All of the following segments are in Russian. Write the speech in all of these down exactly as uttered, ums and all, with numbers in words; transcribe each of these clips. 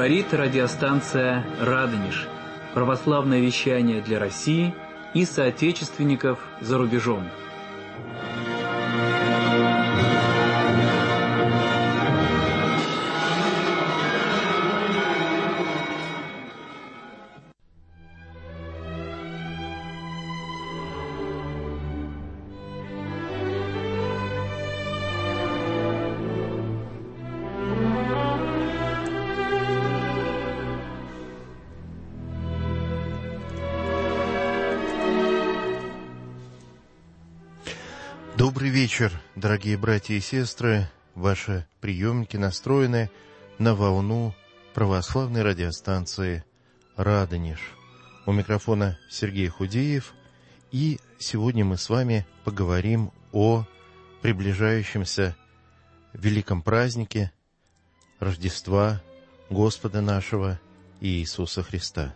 Говорит радиостанция «Радонеж». Православное вещание для России и соотечественников за рубежом. Добрый вечер, дорогие братья и сестры. Ваши приемники настроены на волну православной радиостанции «Радонеж». У микрофона Сергей Худеев. И сегодня мы с вами поговорим о приближающемся великом празднике Рождества Господа нашего Иисуса Христа.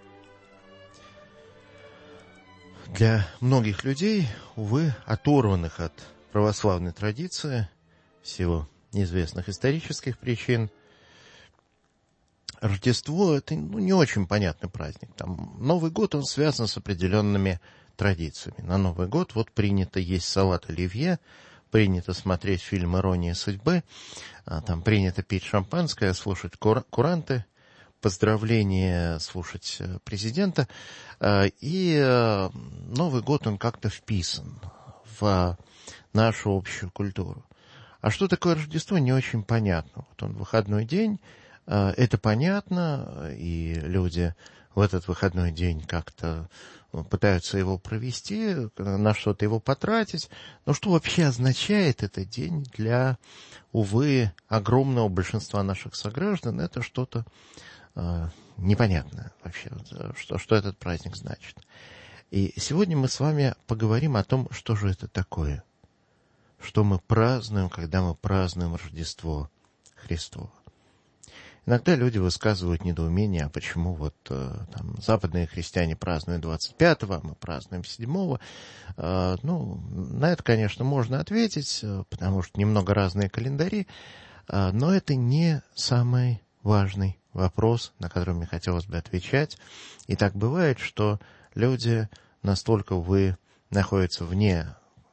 Для многих людей, увы, оторванных от православной традиции, в силу неизвестных исторических причин, Рождество — это ну, не очень понятный праздник. Там, Новый год, он связан с определенными традициями. На Новый год вот принято есть салат оливье, принято смотреть фильм «Ирония судьбы», там принято пить шампанское, слушать кур- куранты, поздравления слушать президента, и Новый год, он как-то вписан в нашу общую культуру. А что такое Рождество, не очень понятно. Вот он выходной день, это понятно, и люди в этот выходной день как-то пытаются его провести, на что-то его потратить. Но что вообще означает этот день для, увы, огромного большинства наших сограждан? Это что-то непонятно вообще, что, что этот праздник значит. И сегодня мы с вами поговорим о том, что же это такое, что мы празднуем, когда мы празднуем Рождество Христово. Иногда люди высказывают недоумение, а почему вот там западные христиане празднуют двадцать пятого, а мы празднуем седьмого. Ну, на это, конечно, можно ответить, потому что немного разные календари, но это не самый важный вопрос, на который мне хотелось бы отвечать. И так бывает, что люди настолько, увы, находятся вне,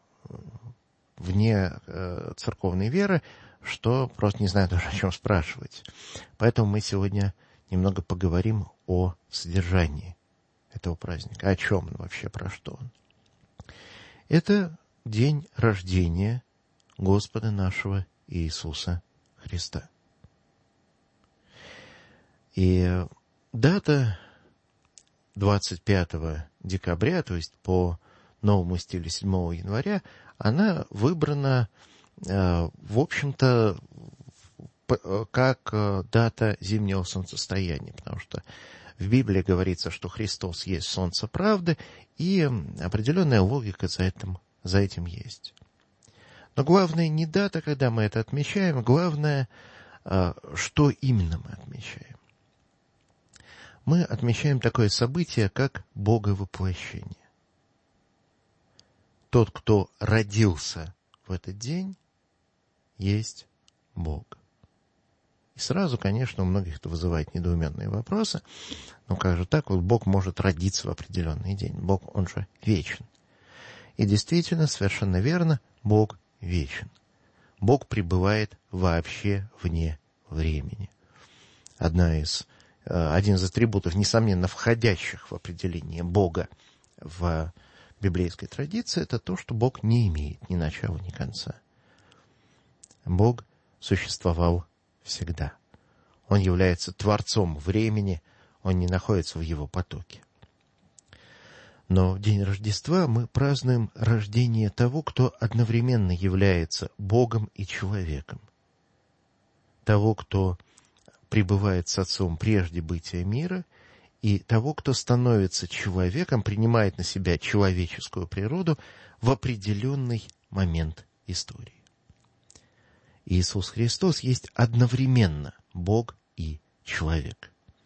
вне э, церковной веры, что просто не знают даже, о чем спрашивать. Поэтому мы сегодня немного поговорим о содержании этого праздника. О чем он вообще, про что он. Это день рождения Господа нашего Иисуса Христа. И дата двадцать пятого декабря, то есть по новому стилю седьмого января, она выбрана, в общем-то, как дата зимнего солнцестояния, потому что в Библии говорится, что Христос есть солнце правды, и определенная логика за этим, за этим есть. Но главное не дата, когда мы это отмечаем, главное, что именно мы отмечаем. Мы отмечаем такое событие, как Боговоплощение. Тот, кто родился в этот день, есть Бог. И сразу, конечно, у многих это вызывает недоуменные вопросы. Но как же так? Вот Бог может родиться в определенный день. Бог, он же вечен. И действительно, совершенно верно, Бог вечен. Бог пребывает вообще вне времени. Одна из Один из атрибутов, несомненно, входящих в определение Бога в библейской традиции, это то, что Бог не имеет ни начала, ни конца. Бог существовал всегда. Он является творцом времени, он не находится в его потоке. Но в день Рождества мы празднуем рождение того, кто одновременно является Богом и человеком. Того, кто пребывает с Отцом прежде бытия мира, и того, кто становится человеком, принимает на себя человеческую природу в определенный момент истории. Иисус Христос есть одновременно Бог и человек.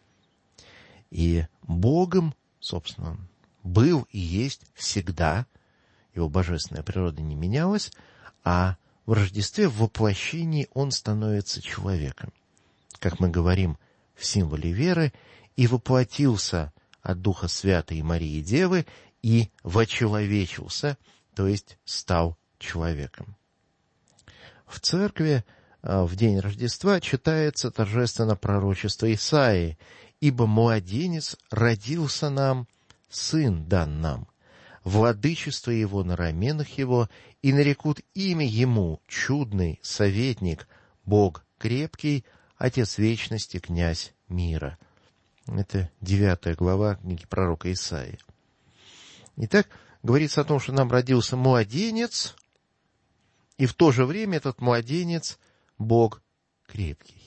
И Богом, собственно, Он был и есть всегда, его божественная природа не менялась, а в Рождестве, в воплощении, Он становится человеком. Как мы говорим, в символе веры, и воплотился от Духа Святой Марии Девы и вочеловечился, то есть стал человеком. В церкви в день Рождества читается торжественно пророчество Исаии: «Ибо младенец родился нам, сын дан нам, владычество его на раменах его, и нарекут имя ему чудный советник, Бог крепкий, Отец вечности, князь мира». Это девятая глава книги пророка Исаии. Итак, говорится о том, что нам родился младенец, и в то же время этот младенец — Бог крепкий.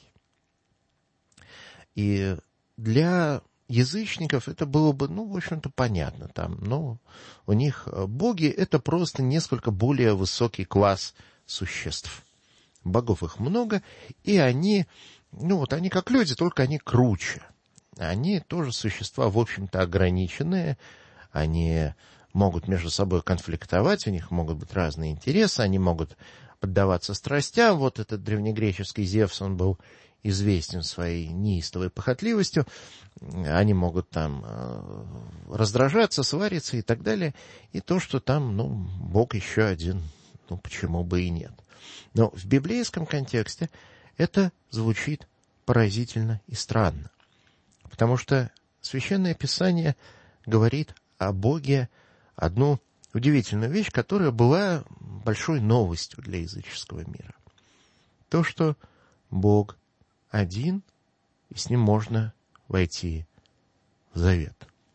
И для язычников это было бы, ну, в общем-то, понятно. Там, ну, у них боги — это просто несколько более высокий класс существ. Богов их много, и они, ну, вот они как люди, только они круче. Они тоже существа, в общем-то, ограниченные. Они могут между собой конфликтовать, у них могут быть разные интересы, они могут поддаваться страстям. Вот этот древнегреческий Зевс, он был известен своей неистовой похотливостью. Они могут там раздражаться, свариться и так далее. И то, что там, ну, Бог еще один, ну, почему бы и нет. Но в библейском контексте это звучит поразительно и странно. Потому что Священное Писание говорит о Боге одну удивительную вещь, которая была большой новостью для языческого мира. То, что Бог один, и с ним можно войти в завет.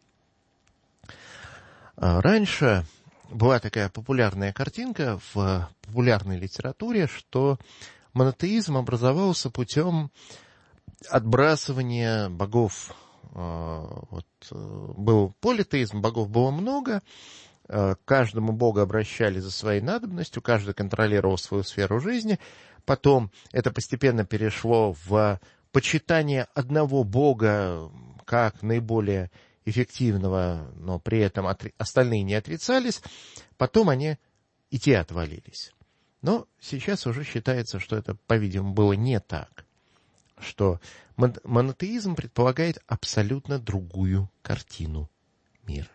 Раньше была такая популярная картинка в популярной литературе, что монотеизм образовался путем отбрасывания богов. Вот, был политеизм, богов было много, к каждому богу обращали за своей надобностью, каждый контролировал свою сферу жизни. Потом это постепенно перешло в почитание одного бога как наиболее эффективного, но при этом остальные не отрицались. Потом они и те отвалились. Но сейчас уже считается, что это, по-видимому, было не так. Что монотеизм предполагает абсолютно другую картину мира.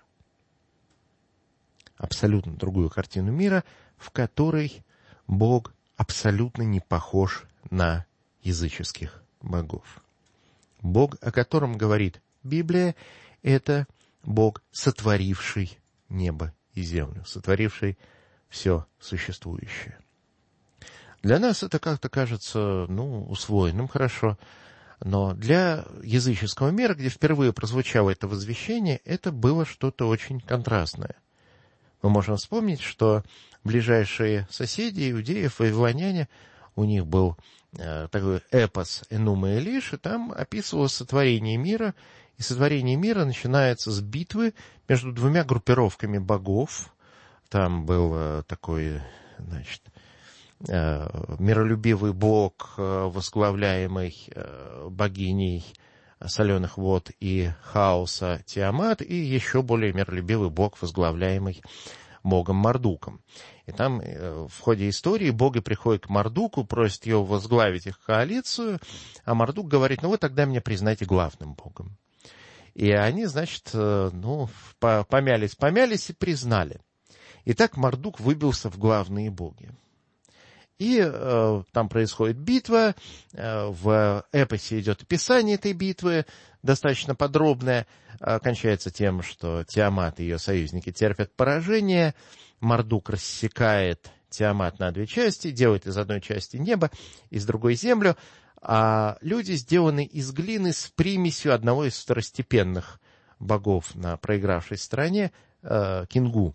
Абсолютно другую картину мира, в которой Бог абсолютно не похож на языческих богов. Бог, о котором говорит Библия, это Бог, сотворивший небо и землю, сотворивший все существующее. Для нас это как-то кажется, ну, усвоенным, хорошо, но для языческого мира, где впервые прозвучало это возвещение, это было что-то очень контрастное. Мы можем вспомнить, что ближайшие соседи иудеев, вавилоняне, у них был э, такой эпос Энума и Элиш, и там описывалось сотворение мира, и сотворение мира начинается с битвы между двумя группировками богов. Там был э, такой, значит, э, миролюбивый бог, э, возглавляемый э, богиней соленых вод и хаоса Тиамат, и еще более миролюбивый бог, возглавляемый богом Мардуком. И там в ходе истории боги приходят к Мардуку, просят его возглавить их коалицию, а Мардук говорит: ну вы тогда меня признайте главным богом. И они, значит, ну, помялись, помялись и признали. И так Мардук выбился в главные боги. И э, там происходит битва, э, в эпосе идет описание этой битвы, достаточно подробное, э, кончается тем, что Тиамат и ее союзники терпят поражение, Мардук рассекает Тиамат на две части, делает из одной части небо, из другой землю, а люди сделаны из глины с примесью одного из второстепенных богов на проигравшей стороне, э, Кингу.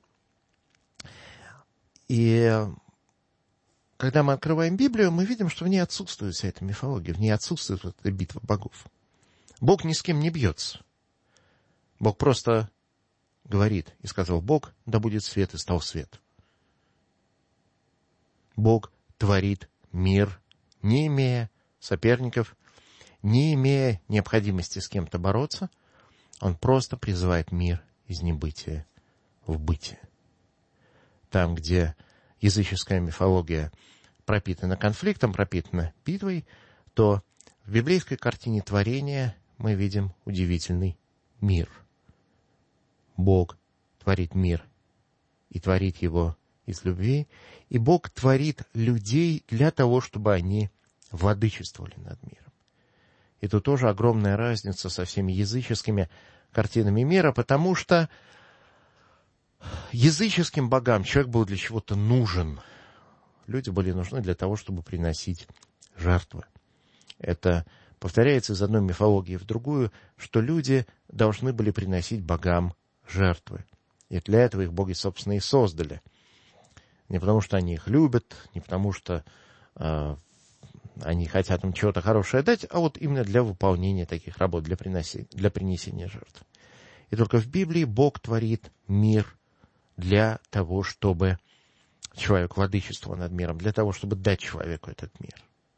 И когда мы открываем Библию, мы видим, что в ней отсутствует вся эта мифология, в ней отсутствует вот эта битва богов. Бог ни с кем не бьется. Бог просто говорит, и сказал Бог: да будет свет, и стал свет. Бог творит мир, не имея соперников, не имея необходимости с кем-то бороться. Он просто призывает мир из небытия в бытие. Там, где языческая мифология пропитана конфликтом, пропитана битвой, то В библейской картине творения мы видим удивительный мир. Бог творит мир и творит его из любви, и Бог творит людей для того, чтобы они владычествовали над миром. И тут тоже огромная разница со всеми языческими картинами мира, потому что языческим богам человек был для чего-то нужен. Люди были нужны для того, чтобы приносить жертвы. Это повторяется из одной мифологии в другую, что люди должны были приносить богам жертвы. И для этого их боги, собственно, и создали. Не потому, что они их любят, не потому, что э, они хотят им чего-то хорошее дать, а вот именно для выполнения таких работ, для, приноси, для принесения жертв. И только в Библии Бог творит мир для того, чтобы человек владычествовал над миром, для того, чтобы дать человеку этот мир.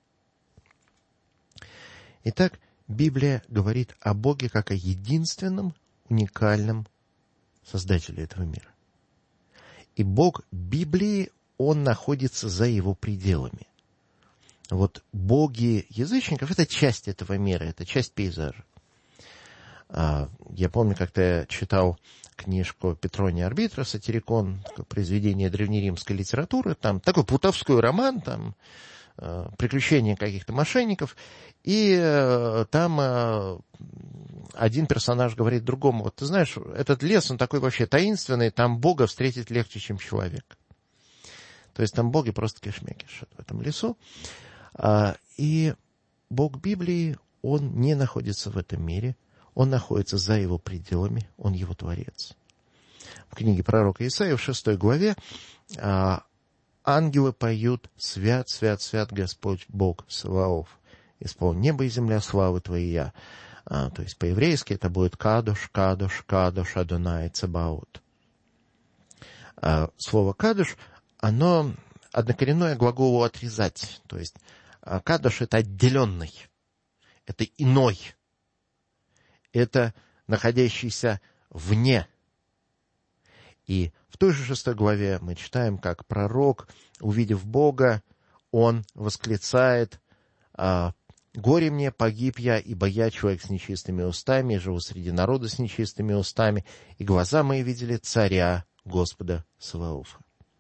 Итак, Библия говорит о Боге как о единственном, уникальном Создателе этого мира. И Бог Библии, Он находится за его пределами. Вот боги язычников — это часть этого мира, это часть пейзажа. Я помню, как-то я читал книжку Петрония Арбитра «Сатирикон», произведение древнеримской литературы, там такой плутовской роман, там приключения каких-то мошенников, и там один персонаж говорит другому: вот ты знаешь, этот лес, он такой вообще таинственный, там Бога встретить легче, чем человек. То есть там боги просто кишмекиш в этом лесу. И Бог Библии, Он не находится в этом мире, Он находится за его пределами, Он его творец. В книге пророка Исаии в шестой главе ангелы поют: «Свят, свят, свят Господь Бог Саваоф, исполни небо и земля славы Твоя». А, то есть по-еврейски это будет «Кадош, Кадош, Кадош, Адонай Цебаот». А, слово «Кадош», оно однокоренное глаголу «отрезать». То есть «Кадош» — это отделенный, это иной, это находящийся вне. И в той же шестой главе мы читаем, как пророк, увидев Бога, он восклицает: «Горе мне, погиб я, ибо я человек с нечистыми устами, живу среди народа с нечистыми устами, и глаза мои видели царя Господа Саваофа».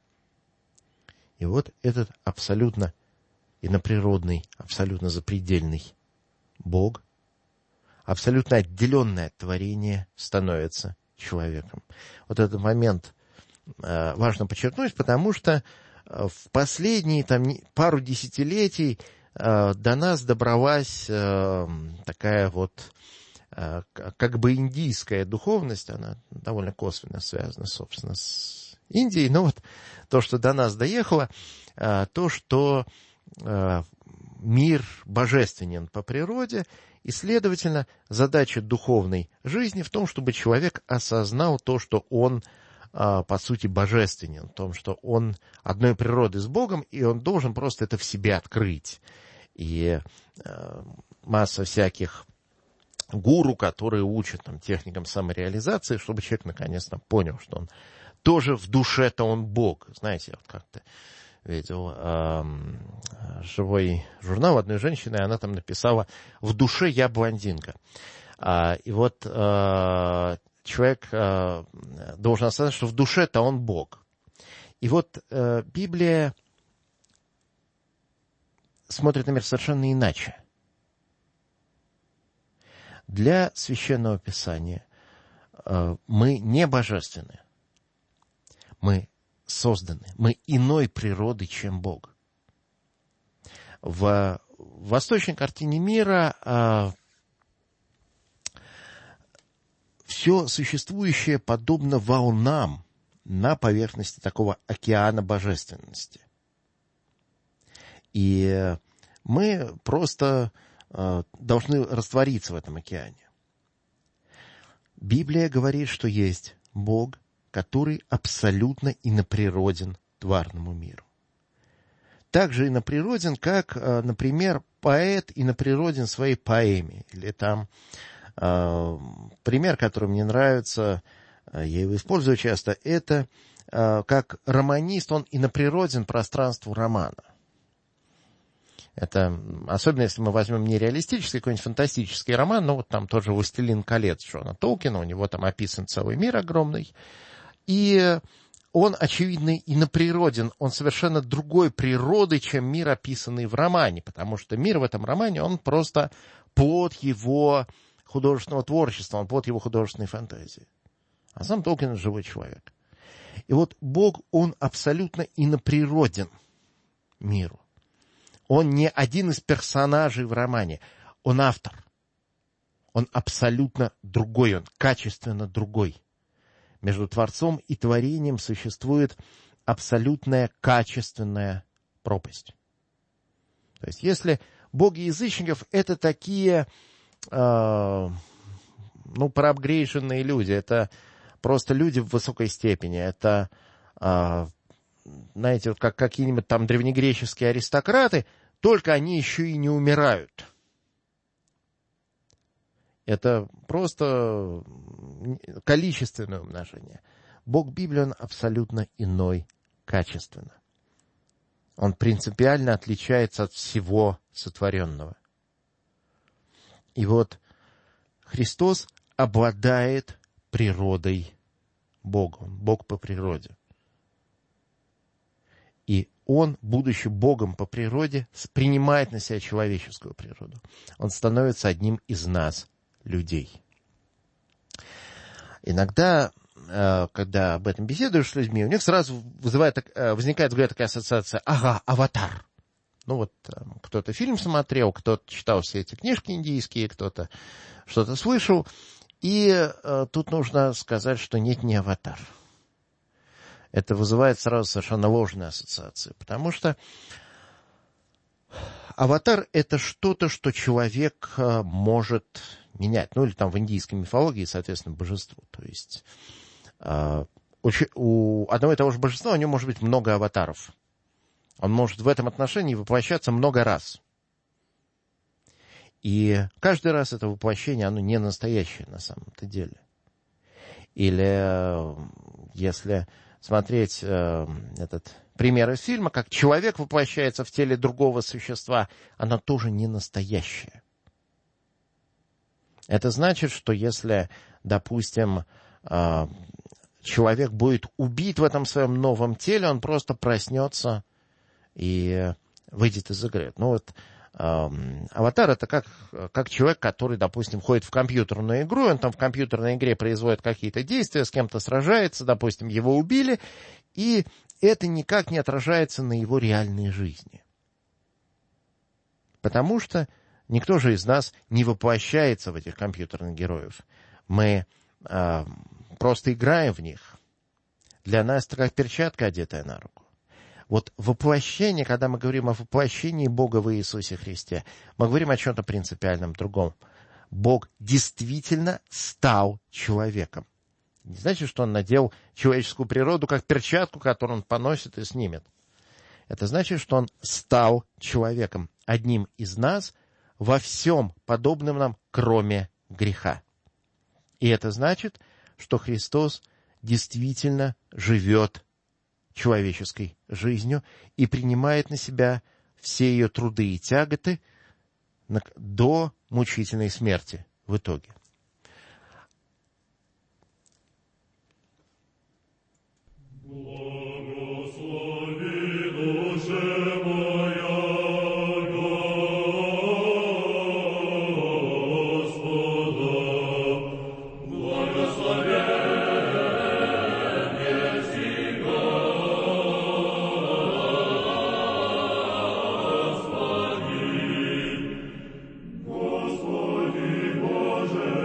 И вот этот абсолютно иноприродный, абсолютно запредельный Бог, абсолютно отделенное творение, становится человеком. Вот этот момент э, важно подчеркнуть, потому что в последние там, пару десятилетий э, до нас добралась э, такая вот э, как бы индийская духовность, она довольно косвенно связана, собственно, с Индией, но вот то, что до нас доехало, э, то, что э, мир божественен по природе, и, следовательно, задача духовной жизни в том, чтобы человек осознал то, что он, по сути, божественен, в том, что он одной природы с Богом, и он должен просто это в себе открыть. И масса всяких гуру, которые учат там, техникам самореализации, чтобы человек наконец-то понял, что он тоже в душе-то он Бог. Знаете, вот как-то видел э, живой журнал одной женщины, и она там написала: «В душе я блондинка». А, и вот э, человек э, должен осознать, что в душе-то он Бог. И вот э, Библия смотрит на мир совершенно иначе. Для Священного Писания э, мы не божественны, мы созданы, мы иной природы, чем Бог. В восточной картине мира э, все существующее подобно волнам на поверхности такого океана божественности. И мы просто э, должны раствориться в этом океане. Библия говорит, что есть Бог, который абсолютно иноприроден тварному миру. Также иноприроден, как, например, поэт иноприроден своей поэме. Или там э, пример, который мне нравится, я его использую часто, это э, как романист, он иноприроден пространству романа. Это, особенно если мы возьмем нереалистический, какой-нибудь фантастический роман, ну вот там тоже «Властелин колец» Джона Толкина, у него там описан целый мир огромный. И он, очевидно, иноприроден, он совершенно другой природы, чем мир, описанный в романе, потому что мир в этом романе, он просто плод его художественного творчества, он плод его художественной фантазии. А сам Толкин — живой человек. И вот Бог, он абсолютно иноприроден миру. Он не один из персонажей в романе, он автор. Он абсолютно другой, он качественно другой. Между Творцом и творением существует абсолютная качественная пропасть. То есть, если боги язычников — это такие, э, ну, проапгрейженные люди, это просто люди в высокой степени, это, э, знаете, вот как какие-нибудь там древнегреческие аристократы, только они еще и не умирают. Это просто количественное умножение. Бог Библии, он абсолютно иной качественно. Он принципиально отличается от всего сотворенного. И вот Христос обладает природой Бога. Он Бог по природе. И он, будучи Богом по природе, принимает на себя человеческую природу. Он становится одним из нас, людей. Иногда, когда об этом беседуешь с людьми, у них сразу вызывает, возникает в голове такая ассоциация: ага, «Аватар». Ну вот кто-то фильм смотрел, кто-то читал все эти книжки индийские, кто-то что-то слышал. И тут нужно сказать, что нет, не «Аватар». Это вызывает сразу совершенно ложные ассоциации, потому что аватар — это что-то, что человек может менять. Ну, или там в индийской мифологии, соответственно, божество. То есть у одного и того же божества у него может быть много аватаров. Он может в этом отношении воплощаться много раз. И каждый раз это воплощение, оно не настоящее на самом-то деле. Или если смотреть э, этот пример из фильма, как человек воплощается в теле другого существа, оно тоже не настоящее. Это значит, что если, допустим, э, человек будет убит в этом своем новом теле, он просто проснется и выйдет из игры. Ну вот э, аватар — это как, как человек, который, допустим, входит в компьютерную игру, он там в компьютерной игре производит какие-то действия, с кем-то сражается, допустим, его убили, и это никак не отражается на его реальной жизни. Потому что никто же из нас не воплощается в этих компьютерных героев. Мы э, просто играем в них. Для нас это как перчатка, одетая на руку. Вот воплощение, когда мы говорим о воплощении Бога в Иисусе Христе, мы говорим о чем-то принципиальном другом. Бог действительно стал человеком. Не значит, что он надел человеческую природу как перчатку, которую он поносит и снимет. Это значит, что он стал человеком, одним из нас, во всем подобным нам, кроме греха. И это значит, что Христос действительно живет человеческой жизнью и принимает на себя все ее труды и тяготы до мучительной смерти в итоге. Господи Боже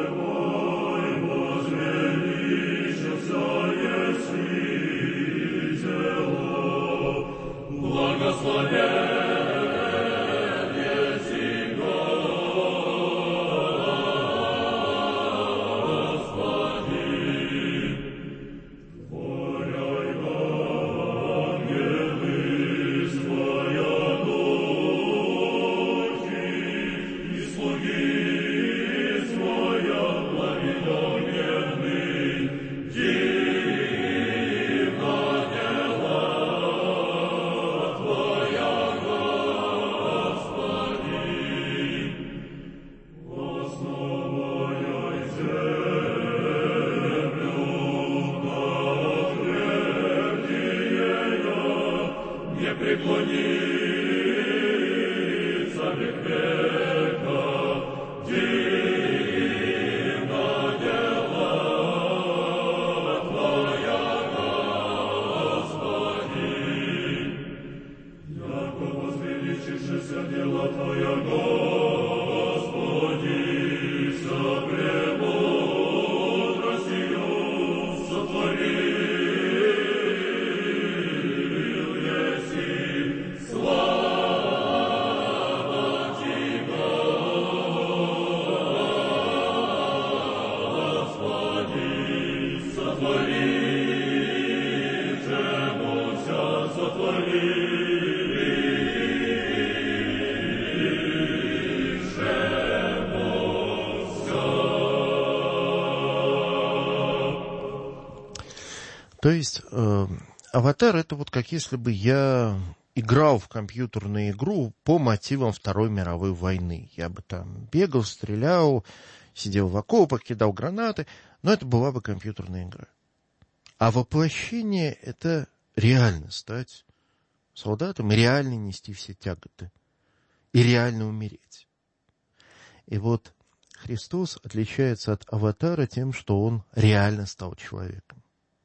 То есть э, «Аватар» — это вот как если бы я играл в компьютерную игру по мотивам Второй мировой войны. Я бы там бегал, стрелял, сидел в окопах, кидал гранаты, но это была бы компьютерная игра. А воплощение — это реально стать солдатом и реально нести все тяготы. И реально умереть. И вот Христос отличается от аватара тем, что он реально стал человеком.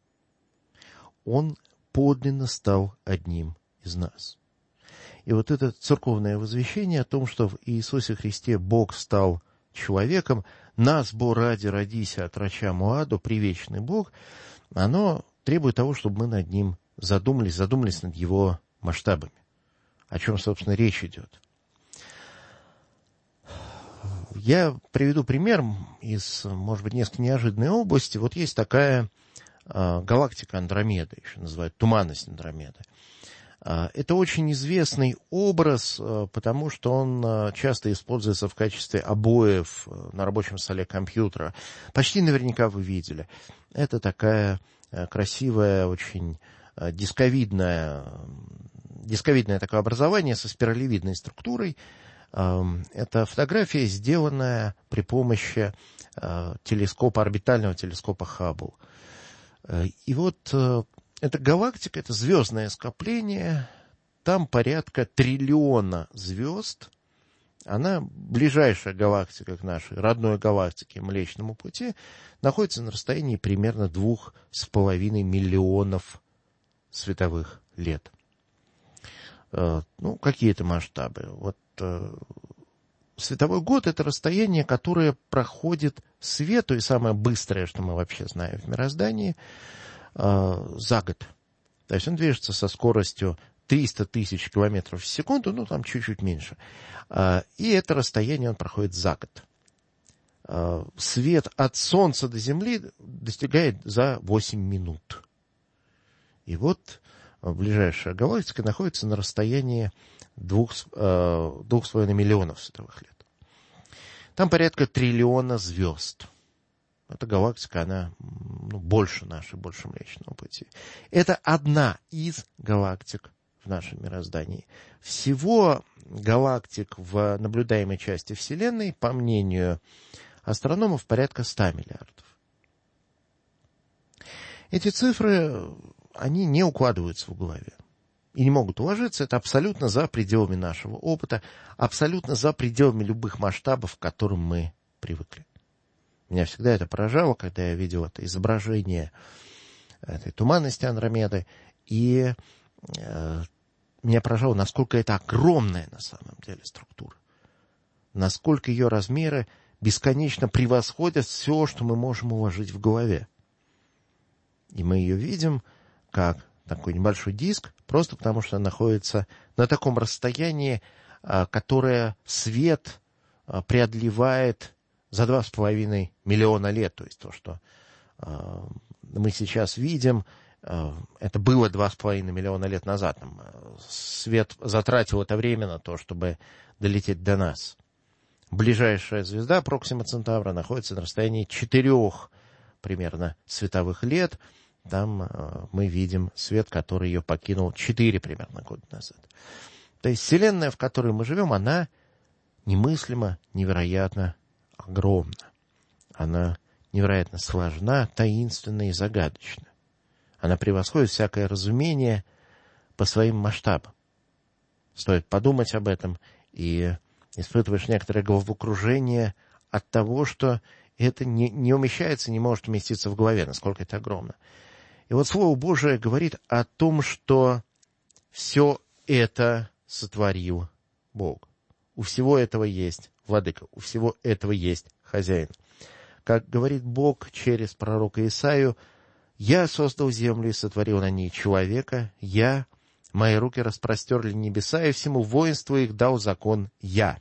Он подлинно стал одним из нас. И вот это церковное возвещение о том, что в Иисусе Христе Бог стал человеком, нас, бо ради родися от рача Муаду, привечный Бог, оно требует того, чтобы мы над ним задумались, задумались над его масштабами. О чем, собственно, речь идет. Я приведу пример из, может быть, несколько неожиданной области. Вот есть такая э, галактика Андромеда, еще называют туманность Андромеды. Э, это очень известный образ, э, потому что он э, часто используется в качестве обоев э, на рабочем столе компьютера. Почти наверняка вы видели. Это такая э, красивая, очень э, дисковидная, дисковидное такое образование со спиралевидной структурой. Это фотография, сделанная при помощи телескопа, орбитального телескопа Хаббл. И вот эта галактика, это звездное скопление, там порядка триллиона звезд. Она, ближайшая галактика к нашей родной галактике Млечному Пути, находится на расстоянии примерно двух с половиной миллионов световых лет. Ну, какие-то масштабы. Вот световой год — это расстояние, которое проходит свету, и самое быстрое, что мы вообще знаем в мироздании, за год. То есть он движется со скоростью триста тысяч километров в секунду, ну, там чуть-чуть меньше. И это расстояние он проходит за год. Свет от Солнца до Земли достигает за восемь минут. И вот ближайшая галактика находится на расстоянии двух, э, двух с половиной миллионов световых лет. Там порядка триллиона звезд. Эта галактика, она ну, больше нашей, больше Млечного Пути. Это одна из галактик в нашем мироздании. Всего галактик в наблюдаемой части Вселенной, по мнению астрономов, порядка ста миллиардов. Эти цифры, они не укладываются в голове. И не могут уложиться, это абсолютно за пределами нашего опыта, абсолютно за пределами любых масштабов, к которым мы привыкли. Меня всегда это поражало, когда я видел это изображение этой туманности Андромеды, и э, меня поражало, насколько это огромная на самом деле структура, насколько ее размеры бесконечно превосходят все, что мы можем уложить в голове. И мы ее видим как такой небольшой диск, просто потому что она находится на таком расстоянии, которое свет преодолевает за два с половиной миллиона лет. То есть то, что мы сейчас видим, это было два с половиной миллиона лет назад. Свет затратил это время на то, чтобы долететь до нас. Ближайшая звезда, Проксима Центавра, находится на расстоянии четырех примерно световых лет. Там э, мы видим свет, который ее покинул четыре примерно года назад. То есть Вселенная, в которой мы живем, она немыслимо, невероятно огромна. Она невероятно сложна, таинственна и загадочна. Она превосходит всякое разумение по своим масштабам. Стоит подумать об этом, и испытываешь некоторое головокружение от того, что это не, не умещается, не может уместиться в голове, насколько это огромно. И вот Слово Божие говорит о том, что все это сотворил Бог. У всего этого есть владыка, у всего этого есть хозяин. Как говорит Бог через пророка Исаию: «Я создал землю и сотворил на ней человека, я, мои руки распростерли небеса, и всему воинству их дал закон я».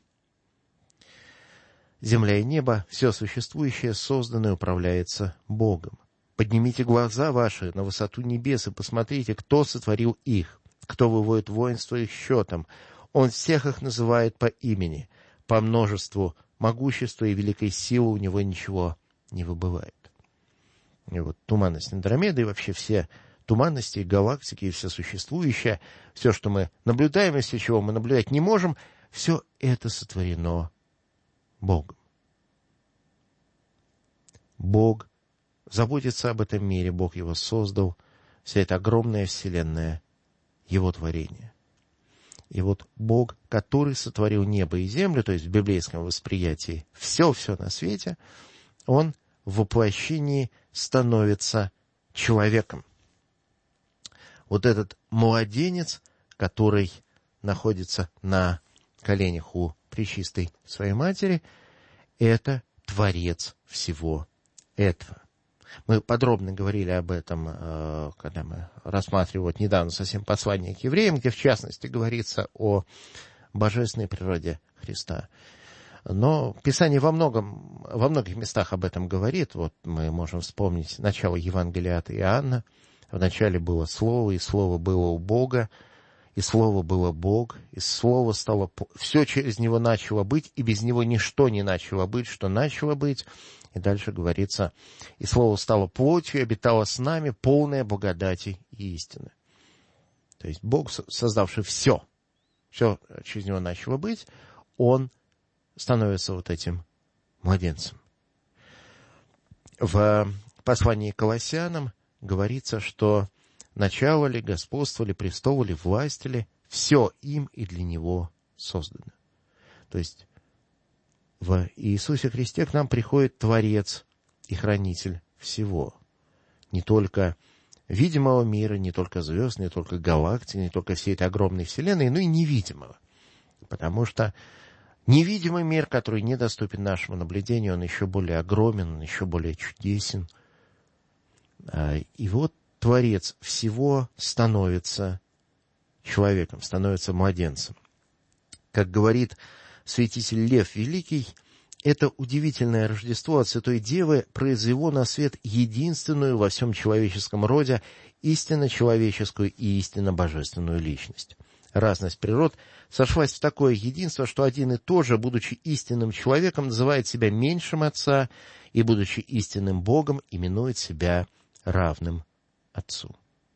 Земля и небо, все существующее, создано и управляется Богом. Поднимите глаза ваши на высоту небес и посмотрите, кто сотворил их, кто выводит воинство их счетом. Он всех их называет по имени, по множеству могущества и великой силы у него ничего не выбывает. И вот туманность Андромеды и вообще все туманности, галактики и все существующее, все, что мы наблюдаем, и все, чего мы наблюдать не можем, все это сотворено Богом. Бог заботится об этом мире, Бог его создал, вся эта огромная вселенная, его творение. И вот Бог, который сотворил небо и землю, то есть в библейском восприятии все-все на свете, он в воплощении становится человеком. Вот этот младенец, который находится на коленях у пречистой своей матери, это Творец всего этого. Мы подробно говорили об этом, когда мы рассматривали вот недавно совсем послание к евреям, где в частности говорится о божественной природе Христа. Но Писание во многом, во многих местах об этом говорит. Вот мы можем вспомнить начало Евангелия от Иоанна. Вначале было Слово, и Слово было у Бога, и Слово было Бог, и Слово стало... Все через Него начало быть, и без Него ничто не начало быть, что начало быть. И дальше говорится, и Слово стало плотью, и обитало с нами, полное благодати и истины. То есть Бог, создавший все, все через Него начало быть, Он становится вот этим младенцем. В послании к Колоссянам говорится, что начало ли, господство ли, престол ли, власть ли, все им и для Него создано. То есть в Иисусе Христе к нам приходит Творец и Хранитель всего. Не только видимого мира, не только звезд, не только галактик, не только всей этой огромной вселенной, но и невидимого. Потому что невидимый мир, который недоступен нашему наблюдению, он еще более огромен, он еще более чудесен. И вот Творец всего становится человеком, становится младенцем. Как говорит святитель Лев Великий, это удивительное Рождество от Святой Девы произвело на свет единственную во всем человеческом роде истинно человеческую и истинно божественную личность. Разность природ сошлась в такое единство, что один и тот же, будучи истинным человеком, называет себя меньшим Отца, и, будучи истинным Богом, именует себя равным Отцу.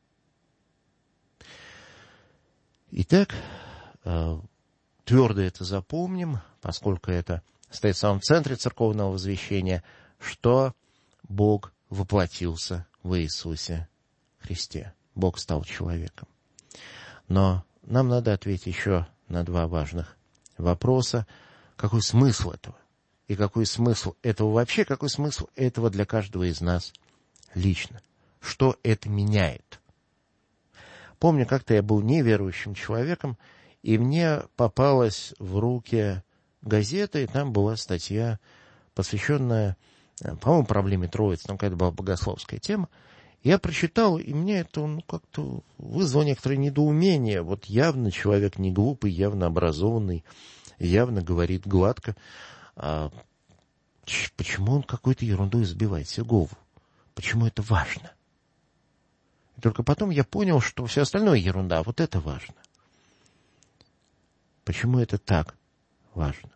Итак, твердо это запомним, поскольку это стоит в самом центре церковного возвещения, что Бог воплотился в Иисусе Христе. Бог стал человеком. Но нам надо ответить еще на два важных вопроса. Какой смысл этого? И какой смысл этого вообще? Какой смысл этого для каждого из нас лично? Что это меняет? Помню, как-то я был неверующим человеком, и мне попалась в руки газета, и там была статья, посвященная, по-моему, проблеме Троицы, там какая-то была богословская тема. Я прочитал, и мне это ну, как-то вызвало некоторое недоумение. Вот явно человек не глупый, явно образованный, явно говорит гладко. А почему он какой-то ерундой забивает себе голову? Почему это важно? И только потом я понял, что все остальное ерунда, а вот это важно. Почему это так важно?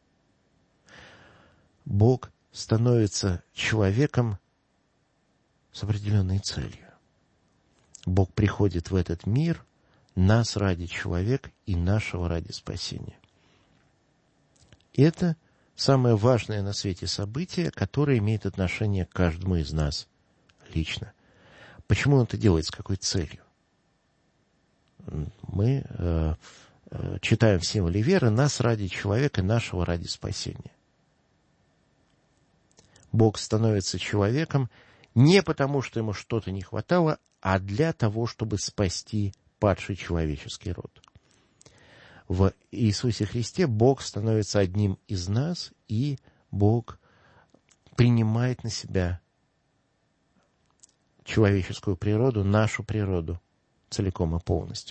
Бог становится человеком с определенной целью. Бог приходит в этот мир нас ради человека и нашего ради спасения. Это самое важное на свете событие, которое имеет отношение к каждому из нас лично. Почему он это делает, с какой целью? Мы э, э, читаем в символе веры «нас ради человека, нашего ради спасения». Бог становится человеком не потому, что ему что-то не хватало, а для того, чтобы спасти падший человеческий род. В Иисусе Христе Бог становится одним из нас, и Бог принимает на себя человеческую природу, нашу природу, целиком и полностью.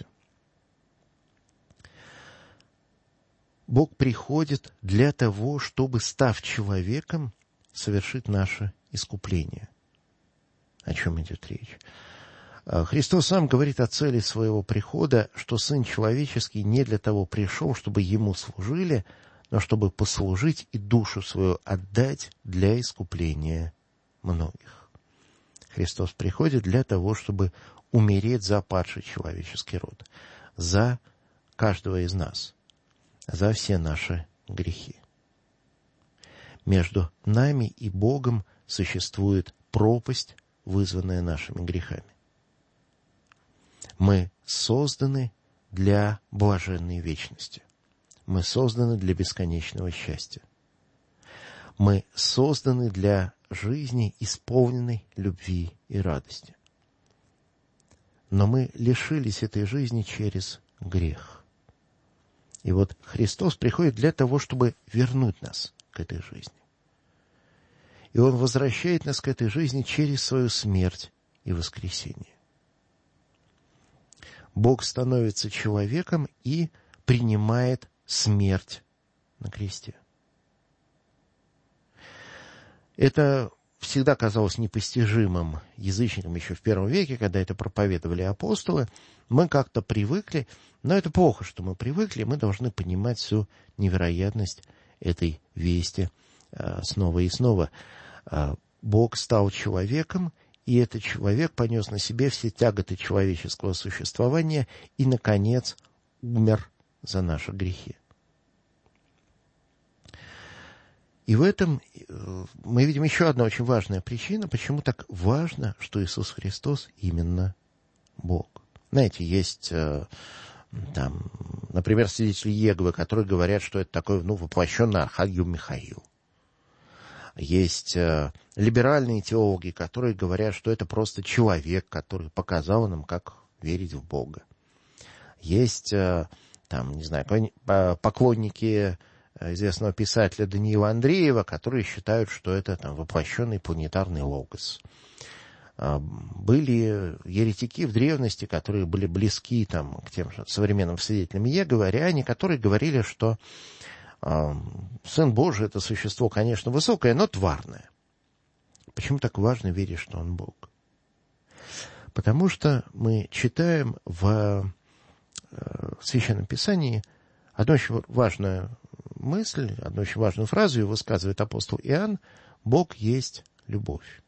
Бог приходит для того, чтобы, став человеком, совершить наше искупление. О чем идет речь? Христос сам говорит о цели своего прихода, что Сын Человеческий не для того пришел, чтобы Ему служили, но чтобы послужить и душу свою отдать для искупления многих. Христос приходит для того, чтобы умереть за падший человеческий род, за каждого из нас, за все наши грехи. Между нами и Богом существует пропасть, вызванная нашими грехами. Мы созданы для блаженной вечности. Мы созданы для бесконечного счастья. Мы созданы для жизни, исполненной любви и радости. Но мы лишились этой жизни через грех. И вот Христос приходит для того, чтобы вернуть нас к этой жизни. И Он возвращает нас к этой жизни через свою смерть и воскресение. Бог становится человеком и принимает смерть на кресте. Это всегда казалось непостижимым язычникам еще в первом веке, когда это проповедовали апостолы. Мы как-то привыкли, но это плохо, что мы привыкли, мы должны понимать всю невероятность этой вести а, снова и снова. А, Бог стал человеком, и этот человек понес на себе все тяготы человеческого существования и, наконец, умер за наши грехи. И в этом мы видим еще одна очень важная причина, почему так важно, что Иисус Христос именно Бог. Знаете, есть там, например, свидетели Иеговы, которые говорят, что это такой, ну, воплощенный Архангел Михаил. Есть э, либеральные теологи, которые говорят, что это просто человек, который показал нам, как верить в Бога. Есть, э, там, не знаю, поклонники известного писателя Даниила Андреева, которые считают, что это там воплощенный планетарный логос. Э, были еретики в древности, которые были близки там, к тем же современным свидетелям Иеговы, ариане, которые говорили, что Сын Божий — это существо, конечно, высокое, но тварное. Почему так важно верить, что Он Бог? Потому что мы читаем в Священном Писании одну очень важную мысль, одну очень важную фразу, ее высказывает апостол Иоанн: «Бог есть любовь».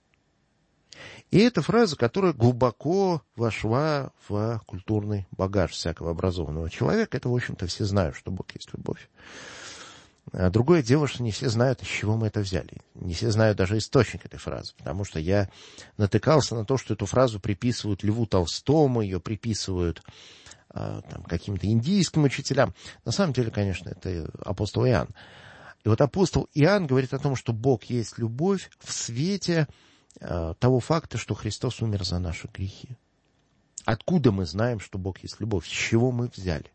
И это фраза, которая глубоко вошла в культурный багаж всякого образованного человека. Это, в общем-то, все знают, что Бог есть любовь. Другое дело, что не все знают, из чего мы это взяли. Не все знают даже источник этой фразы, потому что я натыкался на то, что эту фразу приписывают Льву Толстому, ее приписывают там, каким-то индийским учителям. На самом деле, конечно, это апостол Иоанн. И вот апостол Иоанн говорит о том, что Бог есть любовь в свете того факта, что Христос умер за наши грехи. Откуда мы знаем, что Бог есть любовь? С чего мы взяли?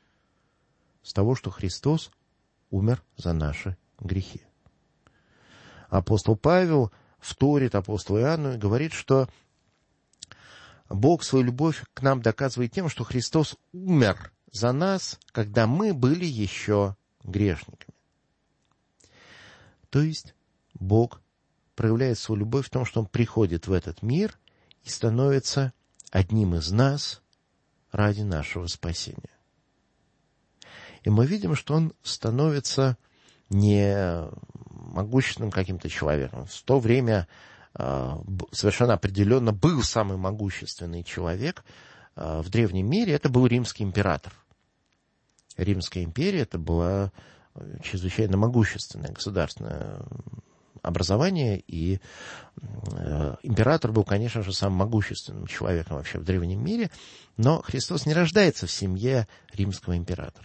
С того, что Христос умер за наши грехи. Апостол Павел вторит апостолу Иоанну и говорит, что Бог свою любовь к нам доказывает тем, что Христос умер за нас, когда мы были еще грешниками. То есть Бог проявляет свою любовь в том, что Он приходит в этот мир и становится одним из нас ради нашего спасения. И мы видим, что Он становится не могущественным каким-то человеком. В то время э, совершенно определенно был самый могущественный человек э, в древнем мире. Это был римский император. Римская империя — это было чрезвычайно могущественное государственное образование, и э, император был, конечно же, самым могущественным человеком вообще в древнем мире, но Христос не рождается в семье римского императора.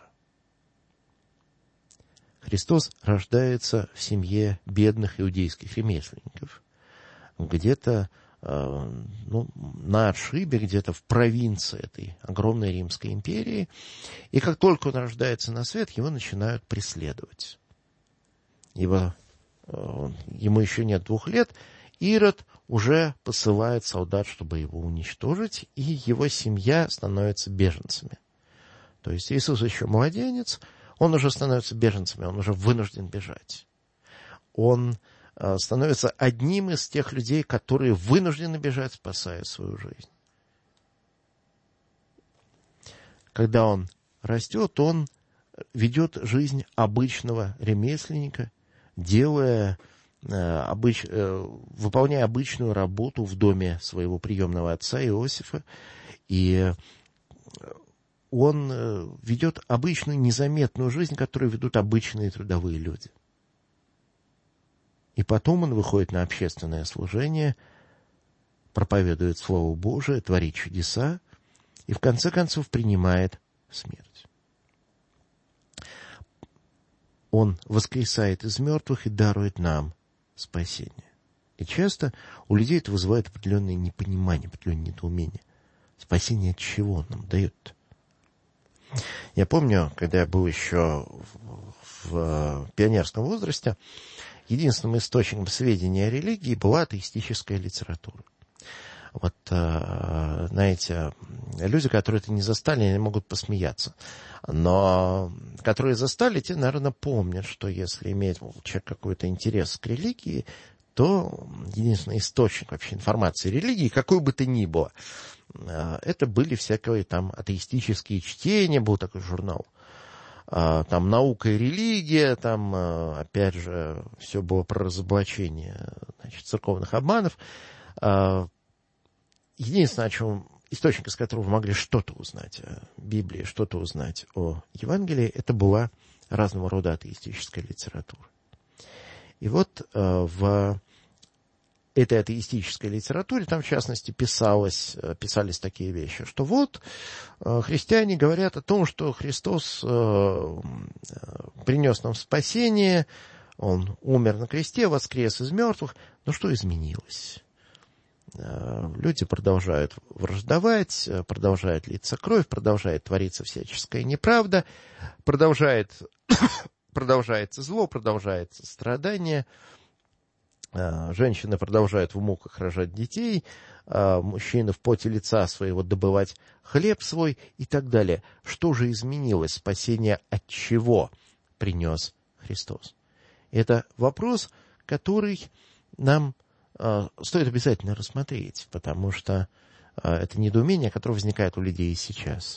Христос рождается в семье бедных иудейских ремесленников, где-то э, ну, на отшибе, где-то в провинции этой огромной Римской империи. И как только он рождается на свет, его начинают преследовать. Ибо э, ему еще нет двух лет, Ирод уже посылает солдат, чтобы его уничтожить, и его семья становится беженцами. То есть Иисус еще младенец, он уже становится беженцами, он уже вынужден бежать. Он э, становится одним из тех людей, которые вынуждены бежать, спасая свою жизнь. Когда он растет, он ведет жизнь обычного ремесленника, делая обыч... выполняя обычную работу в доме своего приемного отца Иосифа, и он ведет обычную незаметную жизнь, которую ведут обычные трудовые люди. И потом он выходит на общественное служение, проповедует Слово Божие, творит чудеса и в конце концов принимает смерть. Он воскресает из мертвых и дарует нам спасение. И часто у людей это вызывает определенное непонимание, определенное недоумение. Спасение от чего он нам дает-то? Я помню, когда я был еще в, в пионерском возрасте, единственным источником сведений о религии была атеистическая литература. Вот, знаете, люди, которые это не застали, они могут посмеяться. Но которые застали, те, наверное, помнят, что если имеет человек какой-то интерес к религии, то единственный источник вообще информации о религии, какой бы то ни было, это были всякие там атеистические чтения, был такой журнал. Там «Наука и религия», там, опять же, все было про разоблачение, значит, церковных обманов. Единственное, о чем, источник, из которого вы могли что-то узнать о Библии, что-то узнать о Евангелии, это была разного рода атеистическая литература. И вот в этой атеистической литературе, там, в частности, писалось, писались такие вещи, что вот христиане говорят о том, что Христос принес нам спасение, Он умер на кресте, воскрес из мертвых, но что изменилось? Люди продолжают враждовать, продолжает литься кровь, продолжает твориться всяческая неправда, продолжает, продолжается зло, продолжается страдание. Женщины продолжают в муках рожать детей, мужчины в поте лица своего добывать хлеб свой и так далее. Что же изменилось? Спасение от чего принес Христос? Это вопрос, который нам стоит обязательно рассмотреть, потому что это недоумение, которое возникает у людей и сейчас.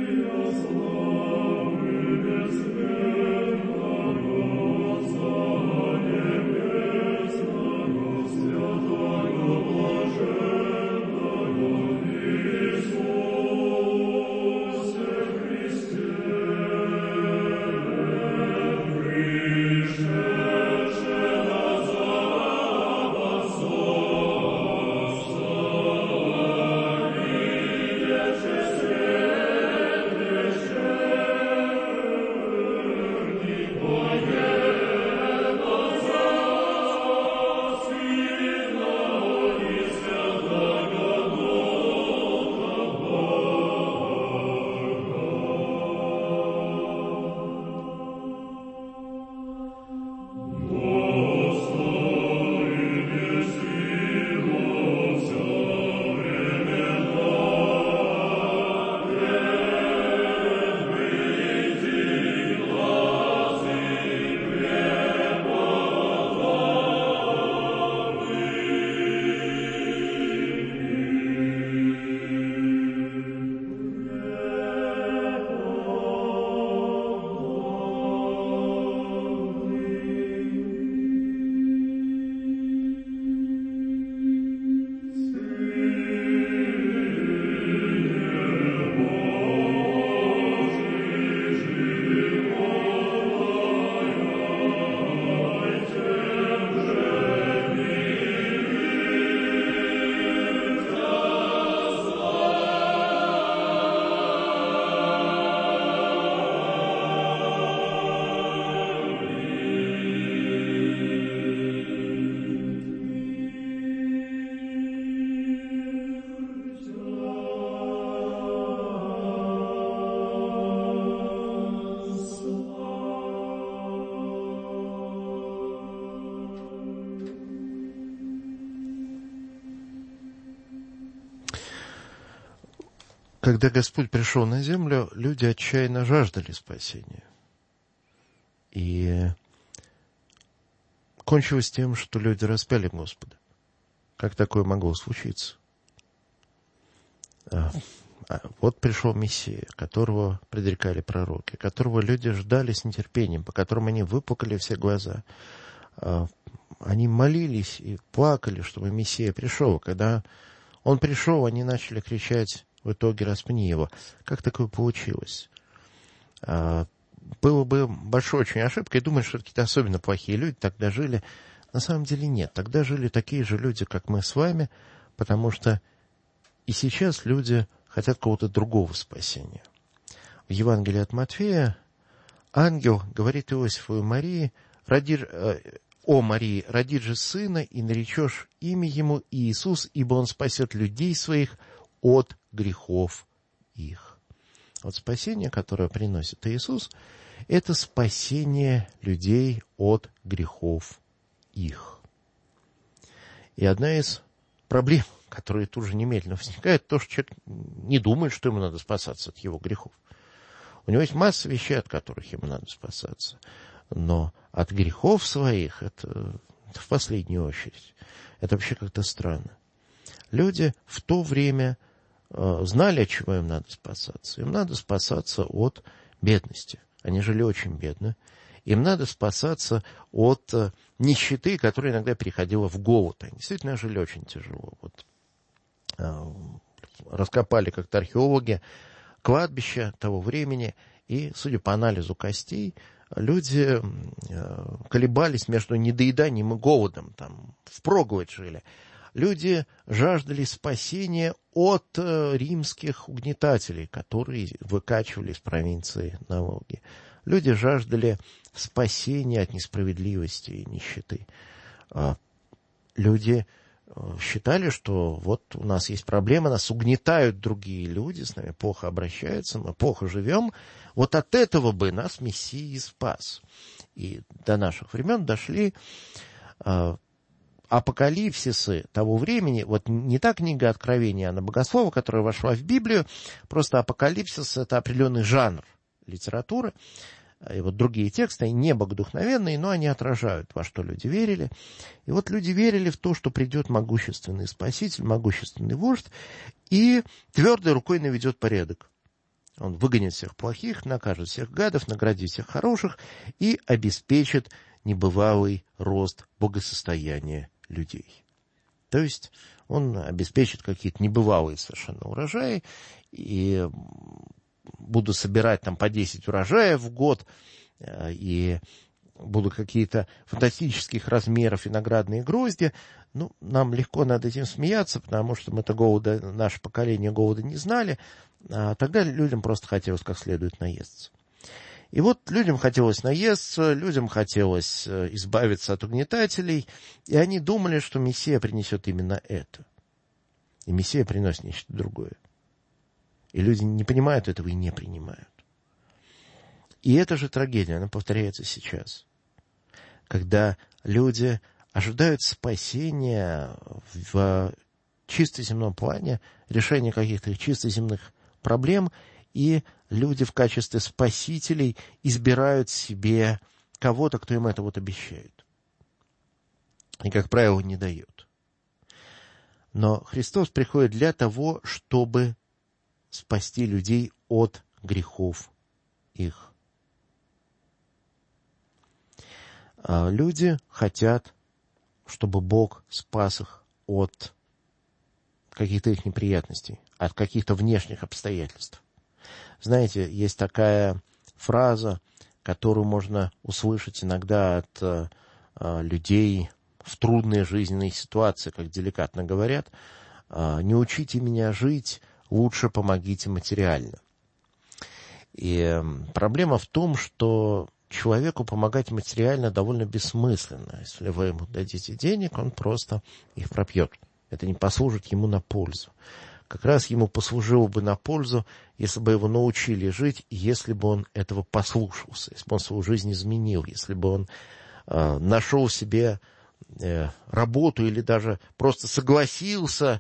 Oh Когда Господь пришел на землю, люди отчаянно жаждали спасения. И кончилось тем, что люди распяли Господа. Как такое могло случиться? Вот пришел Мессия, которого предрекали пророки, которого люди ждали с нетерпением, по которому они выплакали все глаза. Они молились и плакали, чтобы Мессия пришел. Когда он пришел, они начали кричать: в итоге распни его. Как такое получилось? Было бы большой очень ошибкой думать, что какие-то особенно плохие люди тогда жили. На самом деле нет. Тогда жили такие же люди, как мы с вами, потому что и сейчас люди хотят какого-то другого спасения. В Евангелии от Матфея ангел говорит Иосифу и Марии: роди, «О, Марии, роди же сына, и наречешь имя ему Иисус, ибо он спасет людей своих от грехов их». Вот спасение, которое приносит Иисус, это спасение людей от грехов их. И одна из проблем, которые тут же немедленно возникает, то, что человек не думает, что ему надо спасаться от его грехов. У него есть масса вещей, от которых ему надо спасаться. Но от грехов своих это, это в последнюю очередь. Это вообще как-то странно. Люди в то время э, знали, от чего им надо спасаться. Им надо спасаться от бедности. Они жили очень бедно. Им надо спасаться от э, нищеты, которая иногда переходила в голод. Они действительно жили очень тяжело. Вот, э, раскопали как-то археологи кладбища того времени, и, судя по анализу костей, люди э, колебались между недоеданием и голодом, там впроголодь жили. Люди жаждали спасения от э, римских угнетателей, которые выкачивали из провинции на Волге. Люди жаждали спасения от несправедливости и нищеты. Э, люди э, считали, что вот у нас есть проблема, нас угнетают другие люди, с нами плохо обращаются, мы плохо живем. Вот от этого бы нас Мессия спас. И до наших времен дошли э, апокалипсисы того времени. Вот не та книга Откровения Иоанна Богослова, которая вошла в Библию, просто апокалипсис — это определенный жанр литературы. И вот другие тексты, они не богодухновенные, но они отражают, во что люди верили. И вот люди верили в то, что придет могущественный Спаситель, могущественный вождь, и твердой рукой наведет порядок. Он выгонит всех плохих, накажет всех гадов, наградит всех хороших и обеспечит небывалый рост благосостояния людей. То есть он обеспечит какие-то небывалые совершенно урожаи, и буду собирать там по десять урожаев в год, и будут какие-то фантастических размеров виноградные грозди. Ну, нам легко над этим смеяться, потому что мы-то голода, наше поколение голода не знали, а тогда людям просто хотелось как следует наесться. И вот людям хотелось наесться, людям хотелось избавиться от угнетателей, и они думали, что Мессия принесет именно это. И Мессия приносит нечто другое. И люди не понимают этого и не принимают. И эта же трагедия, она повторяется сейчас. Когда люди ожидают спасения в чисто земном плане, решения каких-то чисто земных проблем, и люди в качестве спасителей избирают себе кого-то, кто им это вот обещает. И, как правило, не дает. Но Христос приходит для того, чтобы спасти людей от грехов их. Люди хотят, чтобы Бог спас их от каких-то их неприятностей, от каких-то внешних обстоятельств. Знаете, есть такая фраза, которую можно услышать иногда от э, людей в трудной жизненной ситуации, как деликатно говорят: «Не учите меня жить, лучше помогите материально». И проблема в том, что человеку помогать материально довольно бессмысленно. Если вы ему дадите денег, он просто их пропьет. Это не послужит ему на пользу. Как раз ему послужило бы на пользу, если бы его научили жить, если бы он этого послушался, если бы он свою жизнь изменил, если бы он э, нашел себе э, работу или даже просто согласился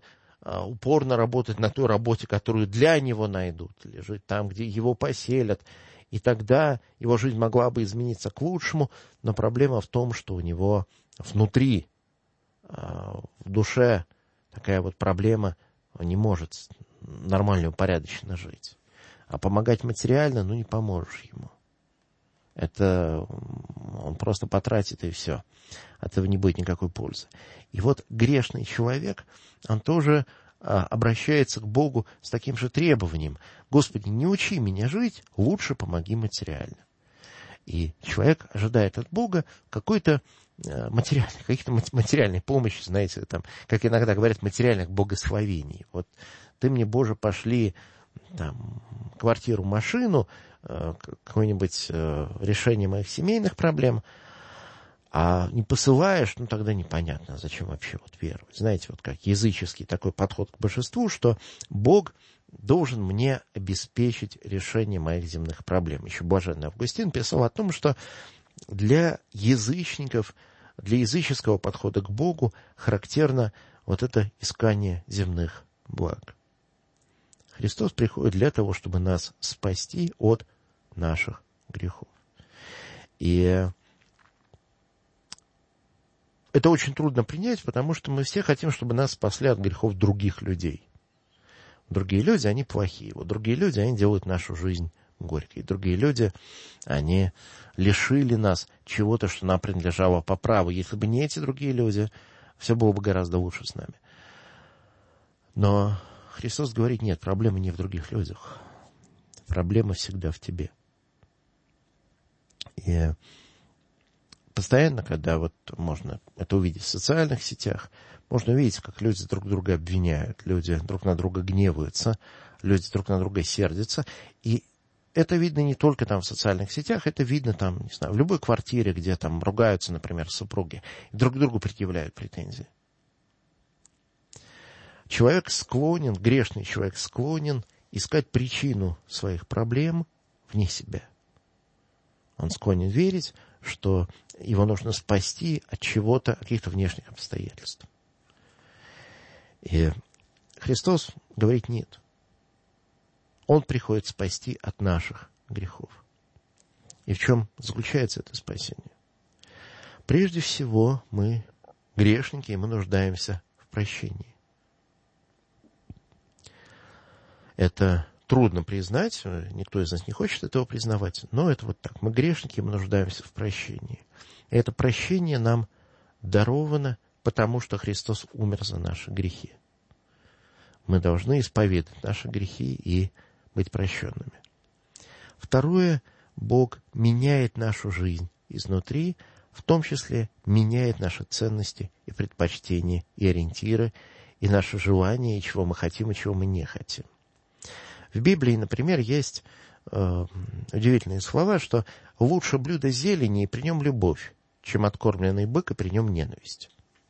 упорно работать на той работе, которую для него найдут, или жить там, где его поселят. И тогда его жизнь могла бы измениться к лучшему, но проблема в том, что у него внутри, в душе такая вот проблема, он не может нормально, упорядоченно жить. А помогать материально, ну, не поможешь ему. Это он просто потратит, и все. От этого не будет никакой пользы. И вот грешный человек, он тоже а, обращается к Богу с таким же требованием. Господи, не учи меня жить, лучше помоги материально. И человек ожидает от Бога какой-то а, материальной, каких-то материальной помощи, знаете, там, как иногда говорят, материальных благословений. Вот ты мне, Боже, пошли там, квартиру, машину, какое-нибудь решение моих семейных проблем, а не посылаешь, ну тогда непонятно, зачем вообще вот веровать. Знаете, вот как языческий такой подход к божеству, что Бог должен мне обеспечить решение моих земных проблем. Еще блаженный Августин писал о том, что для язычников, для языческого подхода к Богу характерно вот это искание земных благ. Христос приходит для того, чтобы нас спасти от наших грехов. И это очень трудно принять, потому что мы все хотим, чтобы нас спасли от грехов других людей. Другие люди, они плохие. Вот другие люди, они делают нашу жизнь горькой. Другие люди, они лишили нас чего-то, что нам принадлежало по праву. Если бы не эти другие люди, все было бы гораздо лучше с нами. Но Христос говорит, нет, проблема не в других людях. Проблема всегда в тебе. И постоянно, когда вот можно это увидеть в социальных сетях, можно увидеть, как люди друг друга обвиняют, люди друг на друга гневаются, люди друг на друга сердятся. И это видно не только там в социальных сетях, это видно там, не знаю, в любой квартире, где там ругаются, например, супруги, и друг другу предъявляют претензии. Человек склонен, грешный человек склонен искать причину своих проблем вне себя. Он склонен верить, что его нужно спасти от чего-то, от каких-то внешних обстоятельств. И Христос говорит нет. Он приходит спасти от наших грехов. И в чем заключается это спасение? Прежде всего, мы грешники, и мы нуждаемся в прощении. Это трудно признать, никто из нас не хочет этого признавать, но это вот так. Мы грешники, мы нуждаемся в прощении. И это прощение нам даровано, потому что Христос умер за наши грехи. Мы должны исповедать наши грехи и быть прощенными. Второе, Бог меняет нашу жизнь изнутри, в том числе меняет наши ценности и предпочтения, и ориентиры, и наши желания, и чего мы хотим, и чего мы не хотим. В Библии, например, есть э, удивительные слова, что лучше блюдо зелени, и при нем любовь, чем откормленный бык, и при нем ненависть.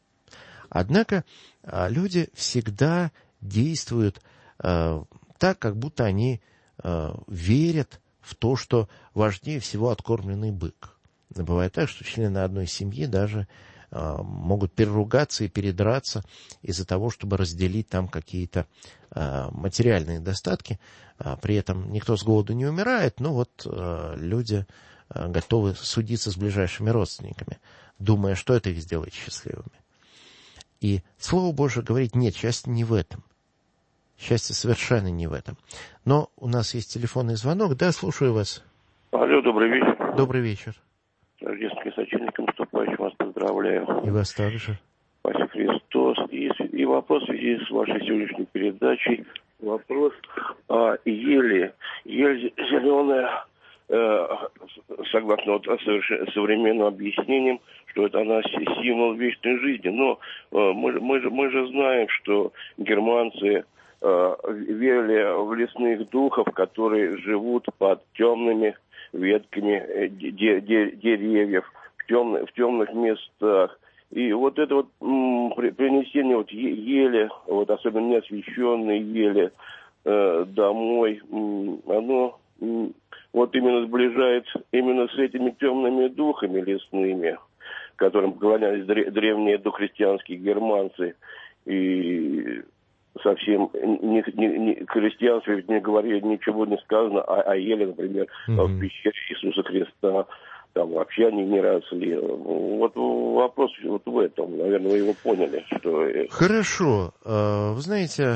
Однако э, люди всегда действуют э, так, как будто они э, верят в то, что важнее всего откормленный бык. Но бывает так, что члены одной семьи даже э, могут переругаться и передраться из-за того, чтобы разделить там какие-то э, материальные достатки. Э, при этом никто с голоду не умирает, но вот э, люди э, готовы судиться с ближайшими родственниками, думая, что это их сделает счастливыми. И Слово Божие говорит, нет, счастье не в этом. Счастье совершенно не в этом. Но у нас есть телефонный звонок. Да, слушаю вас. Алло, добрый вечер. Добрый вечер. Рождественским сочельником наступающим вас поздравляю. И вас также. Спаси Христос. И, и вопрос в связи с вашей сегодняшней передачей. Вопрос о еле. Ель зеленая, э, согласно вот современным объяснениям, что это она символ вечной жизни. Но э, мы, мы, же, мы же знаем, что германцы э, верили в лесных духов, которые живут под темными ветками де- де- деревьев, в, темных, в темных местах. И вот это вот м, принесение вот ели, вот особенно неосвещенной ели э, домой, м, оно м, вот именно сближает именно с этими темными духами лесными, которым поклонялись древние дохристианские германцы. И совсем не, не, не, христианство ведь не говорит, ничего не сказано о, о еле, например, mm-hmm. в пещере Иисуса Христа. Там вообще они не росли. Вот вопрос вот в этом. Наверное, вы его поняли. Что... Хорошо. Вы знаете,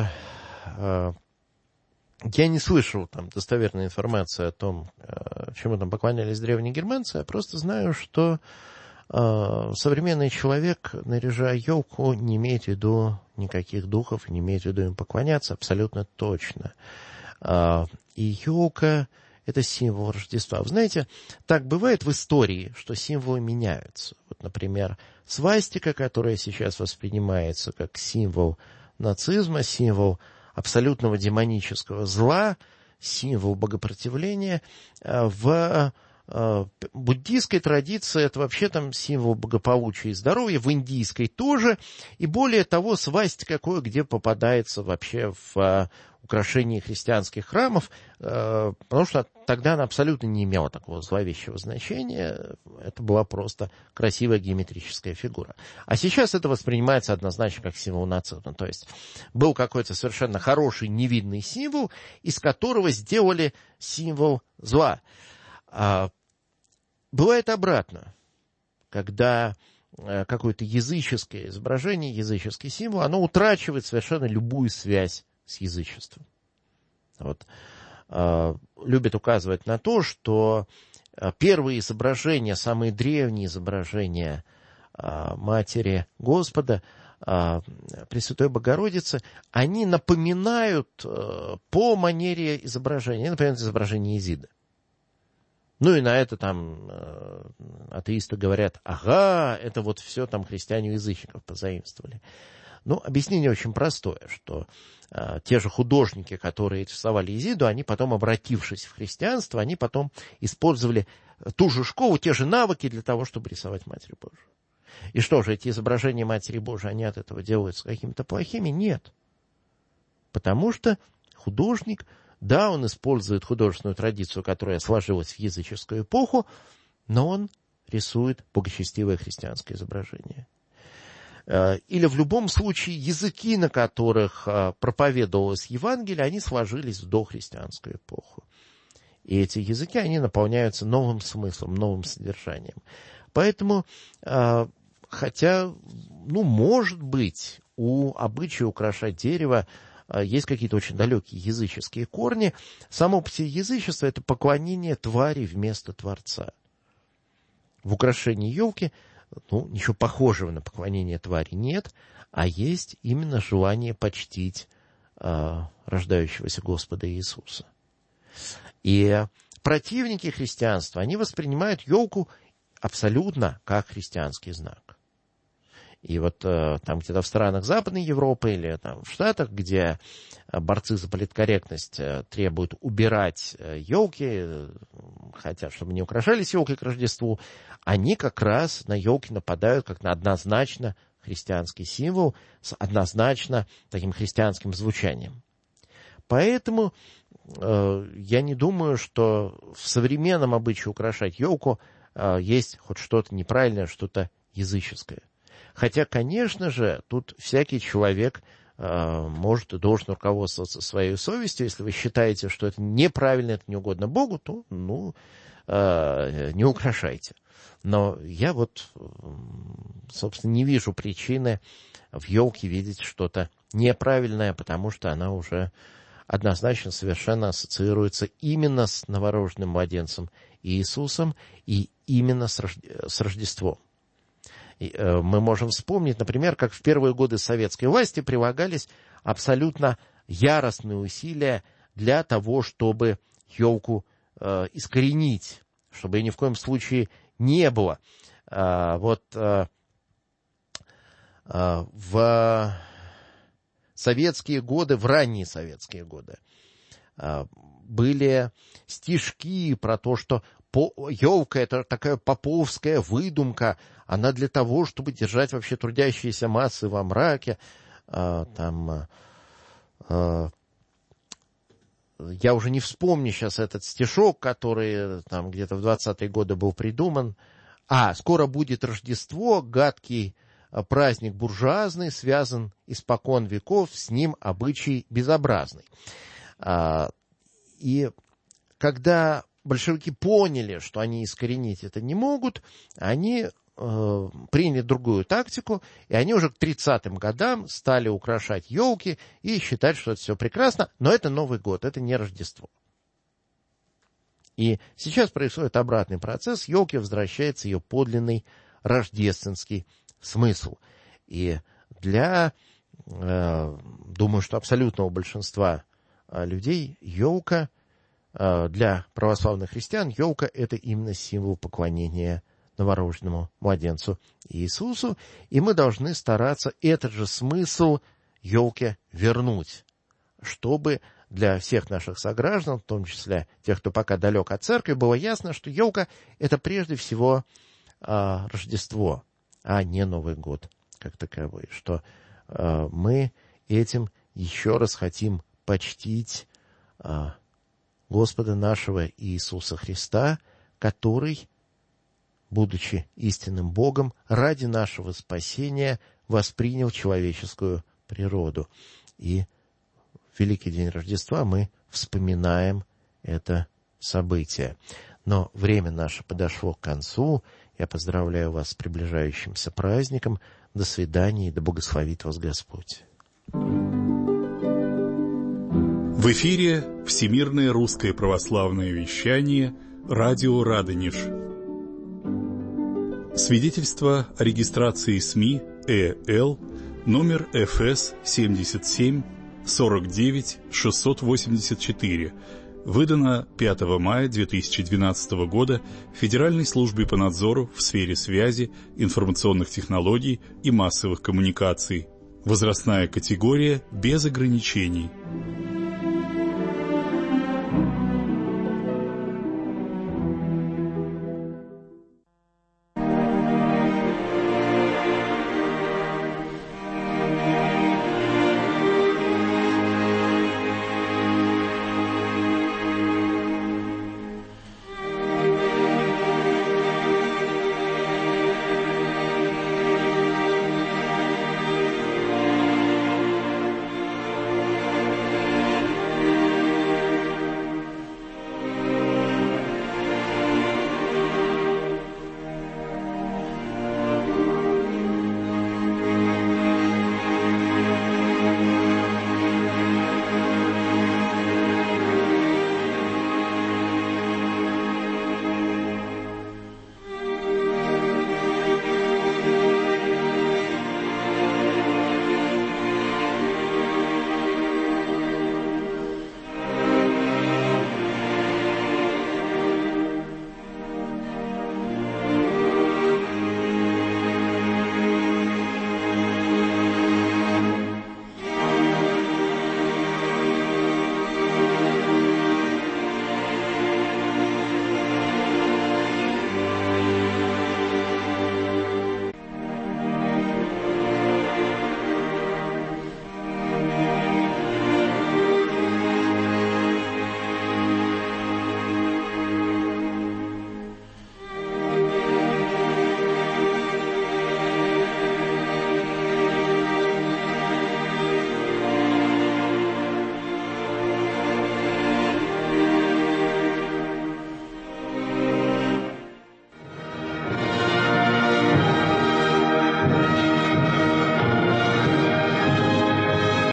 я не слышал там достоверной информации о том, чему там поклонялись древние германцы. Я просто знаю, что современный человек, наряжая елку, не имеет в виду никаких духов, не имеет в виду им поклоняться, абсолютно точно. И елка — это символ Рождества. Вы знаете, так бывает в истории, что символы меняются. Вот, например, свастика, которая сейчас воспринимается как символ нацизма, символ абсолютного демонического зла, символ богопротивления, в буддийской традиции это вообще там символ благополучия и здоровья, в индийской тоже, и более того, свастика кое-где попадается вообще в украшении христианских храмов, потому что тогда она абсолютно не имела такого зловещего значения, это была просто красивая геометрическая фигура. А сейчас это воспринимается однозначно как символ нацизма, то есть был какой-то совершенно хороший невидный символ, из которого сделали символ зла. Бывает обратно, когда какое-то языческое изображение, языческий символ, оно утрачивает совершенно любую связь с язычеством. Вот. Любят указывать на то, что первые изображения, самые древние изображения Матери Господа, Пресвятой Богородицы, они напоминают по манере изображения, они напоминают изображение Изиды. Ну и на это там э, атеисты говорят, ага, это вот все там христиане у язычников позаимствовали. Ну, объяснение очень простое, что э, те же художники, которые рисовали Изиду, они потом, обратившись в христианство, они потом использовали ту же школу, те же навыки для того, чтобы рисовать Матерь Божию. И что же, эти изображения Матери Божией, они от этого делаются какими-то плохими? Нет. Потому что художник... Да, он использует художественную традицию, которая сложилась в языческую эпоху, но он рисует благочестивое христианское изображение. Или в любом случае языки, на которых проповедовалось Евангелие, они сложились в дохристианскую эпоху. И эти языки, они наполняются новым смыслом, новым содержанием. Поэтому, хотя, ну, может быть, у обычая украшать дерево есть какие-то очень далекие языческие корни. Само по себе язычество — это поклонение твари вместо Творца. В украшении елки, ну, ничего похожего на поклонение твари нет, а есть именно желание почтить э, рождающегося Господа Иисуса. И противники христианства, они воспринимают елку абсолютно как христианский знак. И вот э, там где-то в странах Западной Европы или там в Штатах, где борцы за политкорректность э, требуют убирать э, елки, э, хотят, чтобы не украшались елки к Рождеству, они как раз на елки нападают как на однозначно христианский символ с однозначно таким христианским звучанием. Поэтому э, я не думаю, что в современном обычае украшать елку э, есть хоть что-то неправильное, что-то языческое. Хотя, конечно же, тут всякий человек э, может и должен руководствоваться своей совестью. Если вы считаете, что это неправильно, это не угодно Богу, то, ну, э, не украшайте. Но я вот, собственно, не вижу причины в елке видеть что-то неправильное, потому что она уже однозначно совершенно ассоциируется именно с новорожденным младенцем Иисусом и именно с, Рожде- с Рождеством. Мы можем вспомнить, например, как в первые годы советской власти прилагались абсолютно яростные усилия для того, чтобы елку э, искоренить, чтобы ее ни в коем случае не было. Э, вот э, э, в советские годы, в ранние советские годы, э, были стишки про то, что елка — это такая поповская выдумка, она для того, чтобы держать вообще трудящиеся массы во мраке. А, там, а, я уже не вспомню сейчас этот стишок, который там где-то в двадцатые годы был придуман. А, скоро будет Рождество, гадкий праздник буржуазный, связан испокон веков, с ним обычай безобразный. И когда большевики поняли, что они искоренить это не могут, они э, приняли другую тактику, и они уже к тридцатым годам стали украшать елки и считать, что это все прекрасно, но это Новый год, это не Рождество. И сейчас происходит обратный процесс, елке возвращается ее подлинный рождественский смысл. И для, э, думаю, что абсолютного большинства людей елка, для православных христиан елка — это именно символ поклонения новорожденному младенцу Иисусу, и мы должны стараться этот же смысл елке вернуть, чтобы для всех наших сограждан, в том числе тех, кто пока далек от церкви, было ясно, что елка — это прежде всего а, Рождество, а не Новый год как таковой, что а, мы этим еще раз хотим почтить а, Господа нашего Иисуса Христа, который, будучи истинным Богом, ради нашего спасения воспринял человеческую природу. И в Великий день Рождества мы вспоминаем это событие. Но время наше подошло к концу. Я поздравляю вас с приближающимся праздником. До свидания и да благословит вас Господь. В эфире Всемирное русское православное вещание, радио Радонеж. Свидетельство о регистрации СМИ ЭЛ, номер эф эс семьдесят семь сорок девять шестьсот восемьдесят четыре, выдано пятого мая две тысячи двенадцатого года Федеральной службе по надзору в сфере связи, информационных технологий и массовых коммуникаций. Возрастная категория без ограничений.